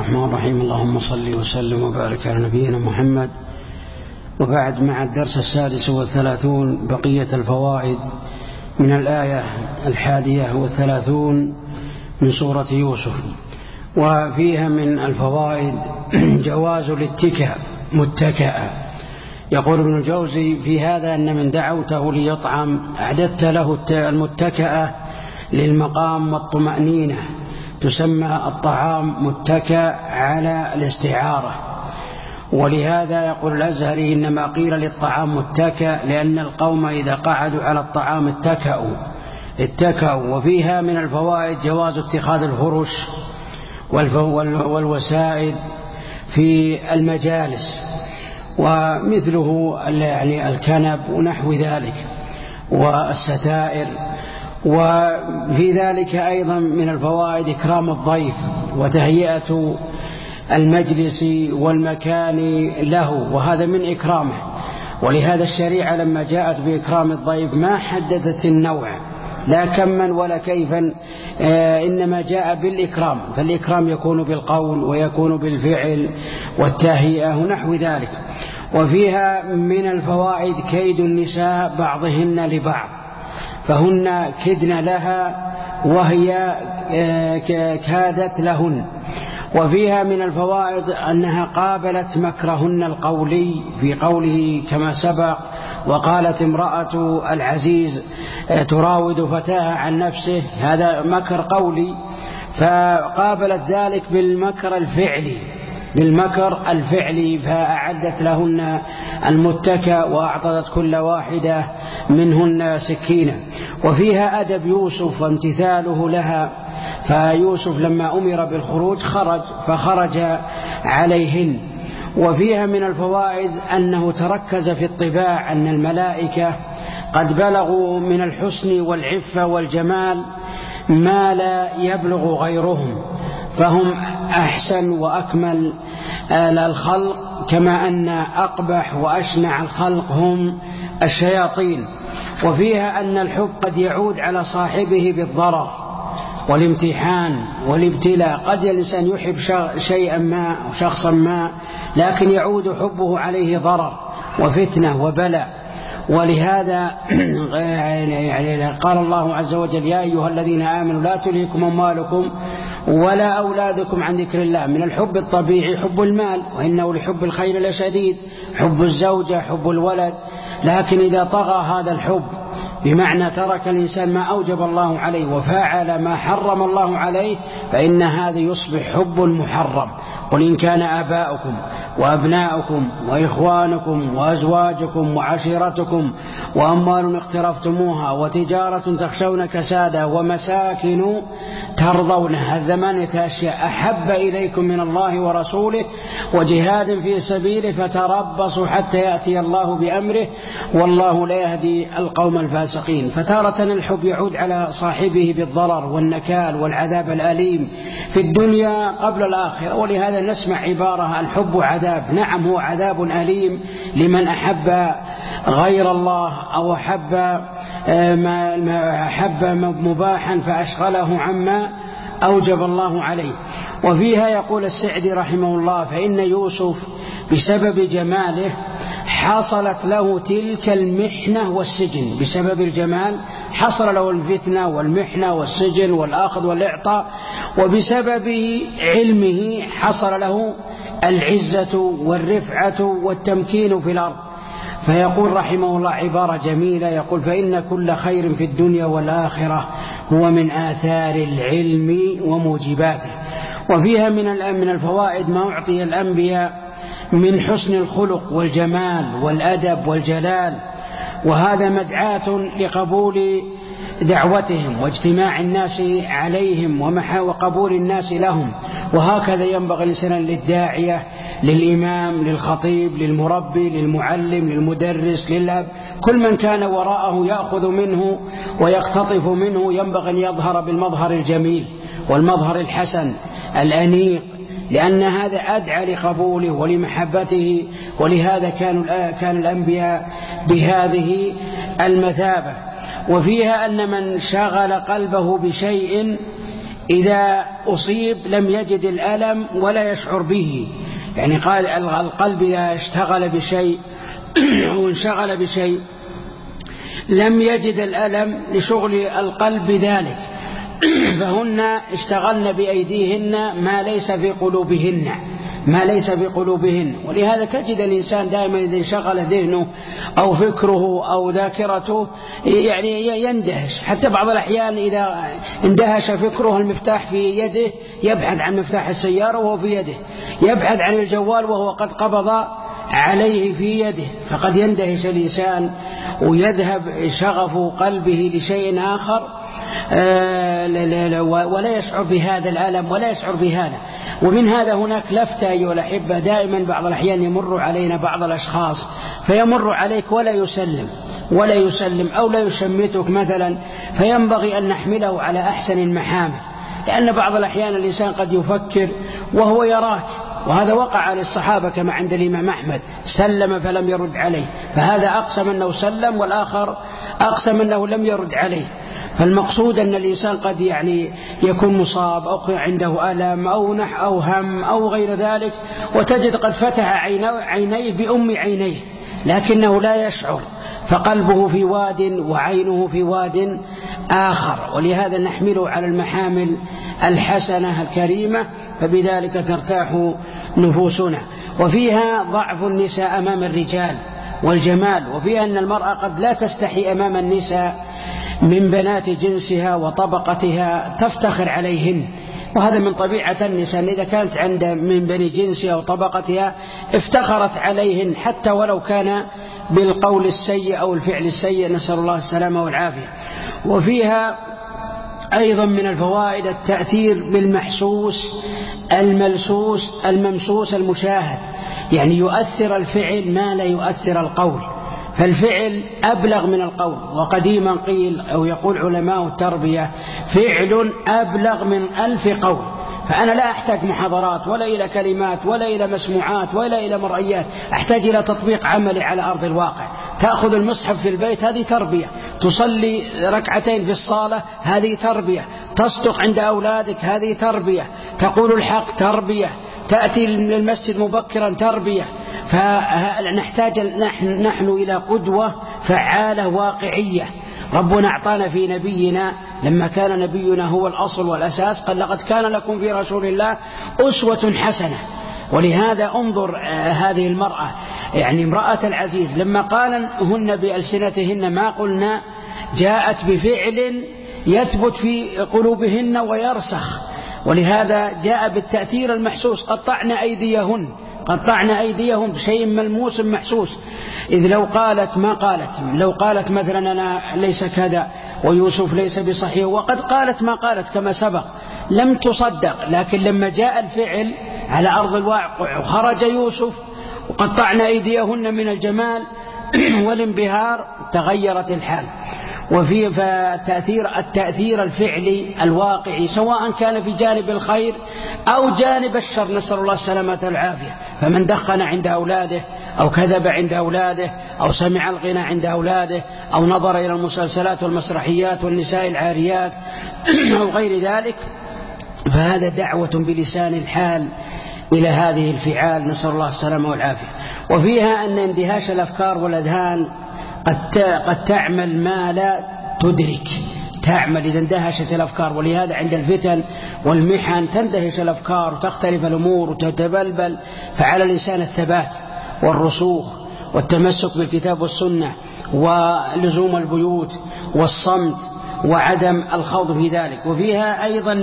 الرحمن الرحيم. اللهم صل وسلم وبارك على نبينا محمد. وبعد، مع الدرس 36 بقية الفوائد من الآية 31 من سورة يوسف. وفيها من الفوائد جواز الاتكاء متكئا. يقول ابن الجوزي في هذا أن من دعوته ليطعم أعددت له المتكأ للمقام والطمأنينة، تسمى الطعام متكأ على الاستعارة. ولهذا يقول الأزهري إنما قيل للطعام متكأ لأن القوم إذا قعدوا على الطعام اتكأوا. وفيها من الفوائد جواز اتخاذ الفرش والوسائد في المجالس، ومثله يعني الكنب ونحو ذلك والستائر. وفي ذلك أيضا من الفوائد إكرام الضيف وتهيئة المجلس والمكان له، وهذا من إكرامه. ولهذا الشريعة لما جاءت بإكرام الضيف ما حددت النوع لا كما ولا كيفا، إنما جاء بالإكرام. فالإكرام يكون بالقول ويكون بالفعل والتهيئة ونحو ذلك. وفيها من الفوائد كيد النساء بعضهن لبعض، فهن كدن لها وهي كادت لهن. وفيها من الفوائد أنها قابلت مكرهن القولي في قوله كما سبق: وقالت امرأة العزيز تراود فتاها عن نفسه، هذا مكر قولي. فقابلت ذلك بالمكر الفعلي فأعدت لهن المتكأ وأعطت كل واحدة منهن سكينة. وفيها أدب يوسف وامتثاله لها، فيوسف لما أمر بالخروج فخرج عليهن. وفيها من الفوائد أنه تركز في الطباع أن الملائكة قد بلغوا من الحسن والعفة والجمال ما لا يبلغ غيرهم، فهم أحسن وأكمل الخلق، كما أن أقبح وأشنع الخلق هم الشياطين. وفيها أن الحب قد يعود على صاحبه بالضرر والامتحان والابتلاء. قد الإنسان يحب شيئا ما أو شخصا ما، لكن يعود حبه عليه ضرر وفتنة وبلاء. ولهذا يعني قال الله عز وجل: يا أيها الذين آمنوا لا تلهكم أموالكم ولا أولادكم عن ذكر الله. من الحب الطبيعي حب المال، وإنه لحب الخير لشديد، حب الزوجة، حب الولد. لكن إذا طغى هذا الحب بمعنى ترك الإنسان ما أوجب الله عليه وفعل ما حرم الله عليه، فإن هذا يصبح حب محرم. قل إن كان آباؤكم وأبناؤكم وإخوانكم وأزواجكم وعشيرتكم وأموال اقترفتموها وتجارة تخشون كسادها ومساكن ترضونها، 8 أشياء أحب إليكم من الله ورسوله وجهاد في سبيله فتربصوا حتى يأتي الله بأمره والله لا يهدي القوم الفاسقين. فتارة الحب يعود على صاحبه بالضرر والنكال والعذاب الأليم في الدنيا قبل الآخرة. ولهذا نسمع عبارة: الحب عذاب. نعم، هو عذاب أليم لمن أحب غير الله أو أحب مباحا فأشغله عما أوجب الله عليه. وفيها يقول السعدي رحمه الله: فإن يوسف بسبب جماله حصلت له تلك المحنة والسجن. بسبب الجمال حصل له الفتنة والمحنة والسجن والأخذ والإعطاء، وبسبب علمه حصل له العزة والرفعة والتمكين في الأرض. فيقول رحمه الله عبارة جميلة، يقول: فإن كل خير في الدنيا والآخرة هو من آثار العلم وموجباته. وفيها من الفوائد ما أعطي الأنبياء من حسن الخلق والجمال والأدب والجلال، وهذا مدعاة لقبول دعوتهم واجتماع الناس عليهم وقبول الناس لهم. وهكذا ينبغي الإنسان للداعية، للإمام، للخطيب، للمربي، للمعلم، للمدرس، للأب، كل من كان وراءه يأخذ منه ويقتطف منه ينبغي أن يظهر بالمظهر الجميل والمظهر الحسن الأنيق، لأن هذا أدعى لقبوله ولمحبته. ولهذا كان الأنبياء بهذه المثابة. وفيها أن من شغل قلبه بشيء إذا أصيب لم يجد الألم ولا يشعر به. يعني قال القلب إذا اشتغل بشيء أو انشغل بشيء لم يجد الألم لشغل القلب بذلك، فهن اشتغلن بأيديهن ما ليس في قلوبهن. ولهذا تجد الإنسان دائما إذا انشغل ذهنه أو فكره أو ذاكرته يعني يندهش. حتى بعض الأحيان إذا اندهش فكره المفتاح في يده يبحث عن مفتاح السيارة وهو في يده، يبحث عن الجوال وهو قد قبض عليه في يده، فقد يندهش الإنسان ويذهب شغف قلبه لشيء آخر ولا يشعر بهذا الألم ولا يشعر بهذا. ومن هذا هناك لفتة أيها الأحبة، دائما بعض الأحيان يمر علينا بعض الأشخاص فيمر عليك ولا يسلم أو لا يشمتك مثلا، فينبغي أن نحمله على أحسن المحامل، لأن بعض الأحيان الإنسان قد يفكر وهو يراك، وهذا وقع للصحابة كما عند الإمام أحمد، سلم فلم يرد عليه، فهذا أقسم أنه سلم والآخر أقسم أنه لم يرد عليه. فالمقصود أن الإنسان قد يعني يكون مصاب أو عنده ألم أو هم أو غير ذلك، وتجد قد فتح عينيه بأم عينيه لكنه لا يشعر، فقلبه في واد وعينه في واد آخر. ولهذا نحمله على المحامل الحسنة الكريمة، فبذلك ترتاح نفوسنا. وفيها ضعف النساء أمام الرجال والجمال، وفيها أن المرأة قد لا تستحي أمام النساء من بنات جنسها وطبقتها تفتخر عليهن، وهذا من طبيعة النساء، إذا كانت عند من بني جنسها وطبقتها افتخرت عليهن حتى ولو كان بالقول السيء أو الفعل السيء، نسأل الله السلامة والعافية. وفيها أيضا من الفوائد التأثير بالمحسوس الملسوس الممسوس المشاهد، يعني يؤثر الفعل ما لا يؤثر القول، فالفعل أبلغ من القول. وقديما قيل أو يقول علماء التربية فعل أبلغ من 1000 قول. فأنا لا أحتاج محاضرات ولا إلى كلمات ولا إلى مسموعات ولا إلى مرئيات، أحتاج إلى تطبيق عملي على أرض الواقع. تأخذ المصحف في البيت، هذه تربية. تصلي ركعتين في الصالة، هذه تربية. تصدق عند أولادك، هذه تربية. تقول الحق، تربية. تأتي للمسجد مبكرا، تربية. فنحتاج نحن إلى قدوة فعالة واقعية. ربنا أعطانا في نبينا لما كان نبينا هو الأصل والأساس، قال لقد كان لكم في رسول الله أسوة حسنة. ولهذا انظر هذه المرأة، يعني امرأة العزيز، لما قالنهن بألسنتهن ما قلنا، جاءت بفعل يثبت في قلوبهن ويرسخ. ولهذا جاء بالتأثير المحسوس، قطعنا أيديهم بشيء ملموس محسوس. إذ لو قالت ما قالت، لو قالت مثلا أنا ليس كذا ويوسف ليس بصحيح، وقد قالت ما قالت كما سبق، لم تصدق. لكن لما جاء الفعل على أرض الواقع وخرج يوسف وقطعنا أيديهن من الجمال والانبهار، تغيرت الحال. وفيه التأثير الفعلي الواقعي، سواء كان في جانب الخير أو جانب الشر، نسأل الله السلامة والعافية. فمن دخن عند أولاده أو كذب عند أولاده أو سمع الغنى عند أولاده أو نظر إلى المسلسلات والمسرحيات والنساء العاريات أو غير ذلك، فهذا دعوة بلسان الحال إلى هذه الفعال، نسأل الله السلامة والعافية. وفيها أن اندهاش الأفكار والأذهان قد تعمل ما لا تدرك، تعمل إذا اندهشت الأفكار. ولهذا عند الفتن والمحن تندهش الأفكار وتختلف الأمور وتتبلبل. فعلى الإنسان الثبات والرسوخ والتمسك بالكتاب والسنة ولزوم البيوت والصمت وعدم الخوض في ذلك. وفيها أيضا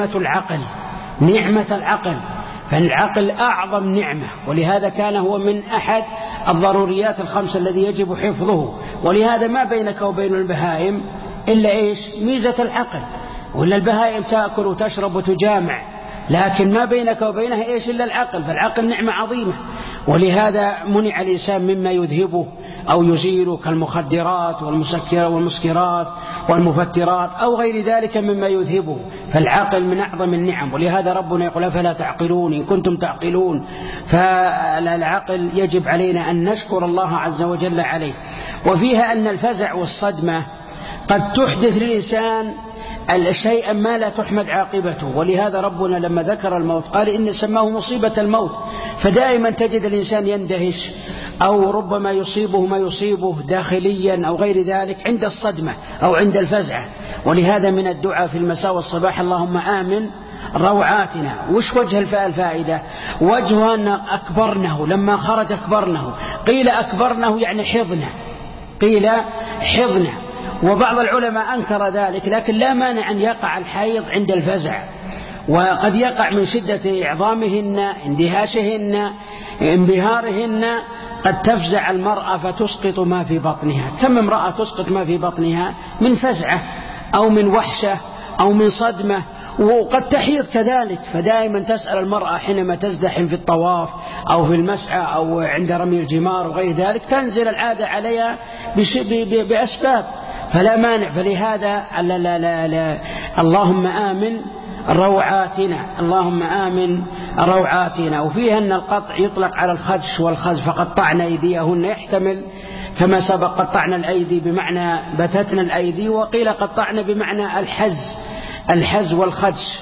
نعمة العقل، فالعقل أعظم نعمة، ولهذا كان هو من أحد الضروريات الخمسة الذي يجب حفظه. ولهذا ما بينك وبين البهائم إلا إيش؟ ميزة العقل. ولا البهائم تأكل وتشرب وتجامع، لكن ما بينك وبينها إيش إلا العقل، فالعقل نعمة عظيمة. ولهذا منع الإنسان مما يذهبه أو يزيله كالمخدرات والمسكرات والمفترات أو غير ذلك مما يذهبه، فالعقل من أعظم النعم. ولهذا ربنا يقول فلا تعقلون إن كنتم تعقلون. فالعقل يجب علينا أن نشكر الله عز وجل عليه. وفيها أن الفزع والصدمة قد تحدث للإنسان الشيء ما لا تحمد عاقبته. ولهذا ربنا لما ذكر الموت قال إن سماه مصيبة الموت. فدائما تجد الإنسان يندهش أو ربما يصيبه ما يصيبه داخليا أو غير ذلك عند الصدمة أو عند الفزعة. ولهذا من الدعاء في المساء والصباح اللهم آمن روعاتنا. وش وجه الفائدة؟ وجه أن أكبرنه، لما خرج أكبرنه. قيل أكبرنه يعني حضنه، قيل حضنه. وبعض العلماء أنكر ذلك، لكن لا مانع أن يقع الحيض عند الفزع، وقد يقع من شدة إعظامهن، اندهاشهن، انبهارهن، قد تفزع المرأة فتسقط ما في بطنها. كم امرأة تسقط ما في بطنها من فزعة أو من وحشة أو من صدمة، وقد تحيض كذلك. فدائما تسأل المرأة حينما تزدحم في الطواف أو في المسعى أو عند رمي الجمار وغير ذلك، تنزل العادة عليها بأسباب، فلا مانع. فلهذا لا اللهم آمن روعاتنا، اللهم آمن روعاتنا. وفيها أن القطع يطلق على الخدش والخزف، فقطعنا أيديهن يحتمل كما سبق قطعنا الأيدي بمعنى بتتنا الأيدي، وقيل قطعنا بمعنى الحز والخدش.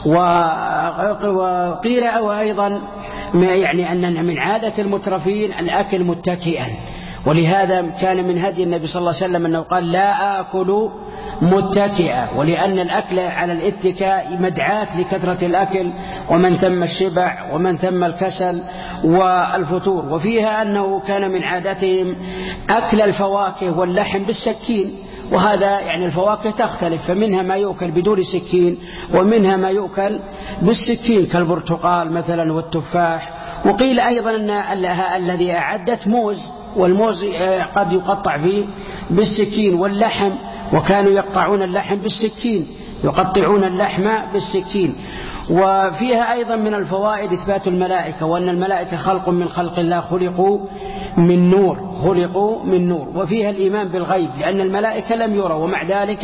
وقيل أيضا يعني أن من عادة المترفين الأكل متكئا. ولهذا كان من هدي النبي صلى الله عليه وسلم أنه قال لا آكل متكئا، ولأن الأكل على الاتكاء مدعاة لكثرة الأكل ومن ثم الشبع ومن ثم الكسل والفتور. وفيها أنه كان من عادتهم أكل الفواكه واللحم بالسكين، وهذا يعني الفواكه تختلف، فمنها ما يؤكل بدون سكين ومنها ما يؤكل بالسكين كالبرتقال مثلا والتفاح. وقيل أيضا أن الذي أعدت موز، والموز قد يقطع فيه بالسكين، واللحم وكانوا يقطعون اللحم بالسكين، يقطعون اللحم بالسكين. وفيها أيضا من الفوائد إثبات الملائكة، وأن الملائكة خلق من خلق الله، خلقوا من نور، خلقوا من نور. وفيها الإيمان بالغيب لأن الملائكة لم يروا، ومع ذلك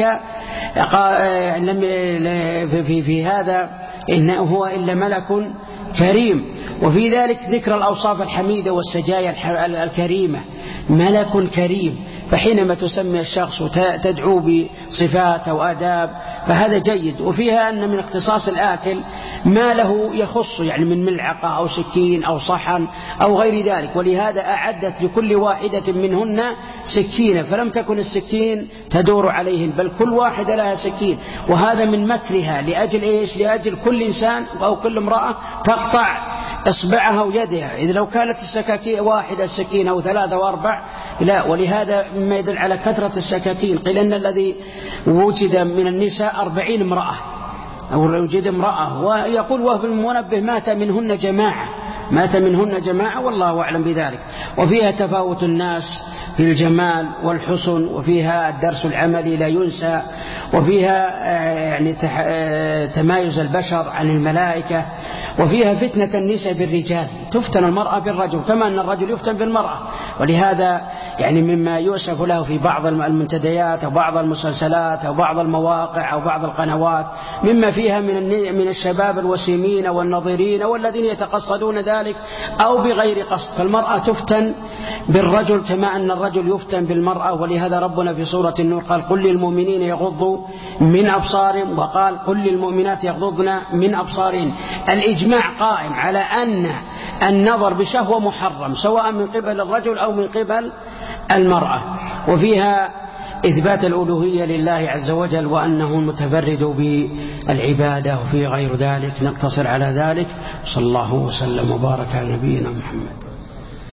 في هذا إنه هو إلا ملك كريم. وفي ذلك ذكر الأوصاف الحميدة والسجايا الكريمة، ملك كريم. فحينما تسمي الشخص وتدعو بصفات أو آداب فهذا جيد. وفيها أن من اختصاص الآكل ما له يخص، يعني من ملعقة أو سكين أو صحن أو غير ذلك. ولهذا أعدت لكل واحدة منهن سكينة، فلم تكن السكين تدور عليهن، بل كل واحدة لها سكين. وهذا من مكرها لأجل إيش؟ لأجل كل إنسان أو كل امرأة تقطع إصبعها ويدها. إذا لو كانت السكاكين واحدة السكينة أو 3 و4 لا. ولهذا مما يدل على كثرة السكاكين قيل أن الذي وجد من النساء 40 امرأة أو وجد امرأة، ويقول وهو المنبه مات منهن جماعة، والله أعلم بذلك. وفيها تفاوت الناس في الجمال والحسن، وفيها الدرس العملي لا ينسى، وفيها يعني تمايز البشر عن الملائكة. وفيها فتنة النساء بالرجال، تفتن المرأة بالرجل كما أن الرجل يفتن بالمرأة. ولهذا يعني مما يؤسف له في بعض المنتديات أو بعض المسلسلات أو بعض المواقع أو بعض القنوات مما فيها من الشباب الوسيمين والنظيرين والذين يتقصدون ذلك أو بغير قصد. فالمرأة تفتن بالرجل كما أن الرجل يفتن بالمرأة. ولهذا ربنا في سورة النور قال قل للمؤمنين يغضوا من أبصارهم، وقال قل للمؤمنات يغضضن من أبصارهن. الإجماع قائم على أن النظر بشهوة محرم سواء من قبل الرجل أو من قبل المرأة. وفيها إثبات الألوهية لله عز وجل وأنه المتفرد بالعبادة. وفي غير ذلك نقتصر على ذلك. صلى الله وسلم وبارك على نبينا محمد.